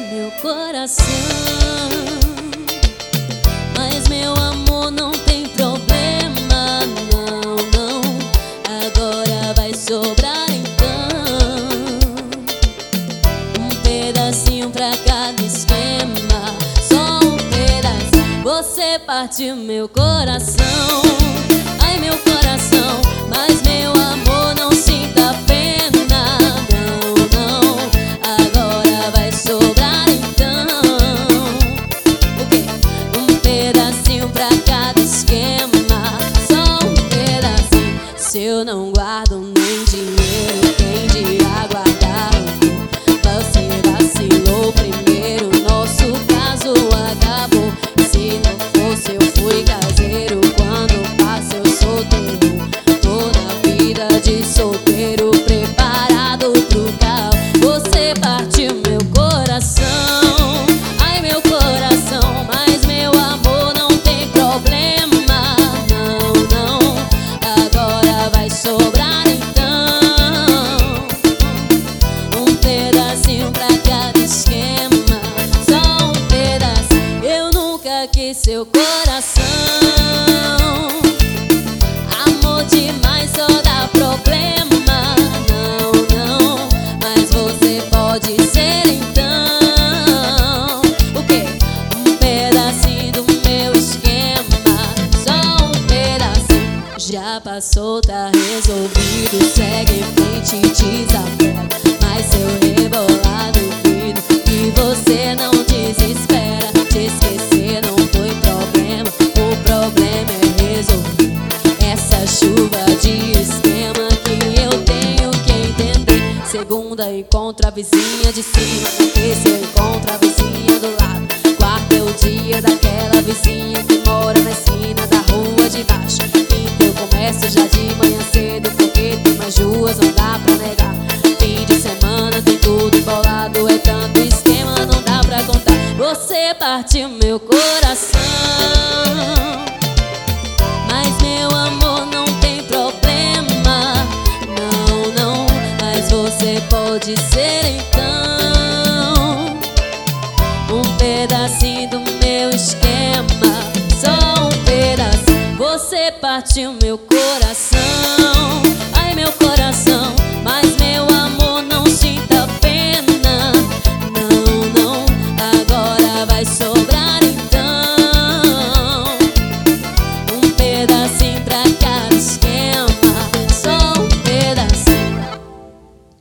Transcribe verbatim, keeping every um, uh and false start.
meu coração. Mas meu amor, não tem problema, não, não. Agora vai sobrar então um pedacinho pra cada esquema. Só um pedacinho. Você partiu meu coração. Ai, meu coração. Mas meu amor, não sinta pena, não, não. Agora vai sobrar então o quê? Um pedacinho pra cada esquema. Só um pedacinho. Se eu não guardo nem dinheiro, quem dirá guardar? Você vacilou primeiro, nosso caso acabou. Se não fosse eu fui caseiro, quando passa eu sou solteiro. Tô na vida de solteiro, preparado pro caos. Você partiu meu coração. Ai, meu coração. Mas meu amor, não tem problema, não, não. Agora vai sobrar então um pedacinho pra cada esquema. Só um pedacinho. Eu nunca quis seu coração. Amor demais só dá problema, não, não. Mas você pode ser então o quê? Um pedacinho do meu esquema. Só um pedacinho. Já passou, tá resolvido. Segue em frente, desapega. Mas seu rebolado duvido que você não desespera. Te esquecer não foi problema, o problema é resolver essa chuva de esquema que eu tenho que entender. Segunda, encontra a vizinha de cima. Terça, encontra a vizinha do lado. Quarta é o dia daquela vizinha que mora na esquina da rua de baixo. Quinta, eu começo já de manhã cedo, porque tem mais duas, não dá pra negar. Fim de semana tem tudo embolado, é tanto esquema, não dá pra contar. Você partiu meu coração. Mas meu amor, não tem problema, não, não. Mas você pode ser então um pedacinho do meu esquema. Só um pedacinho. Você partiu meu coração.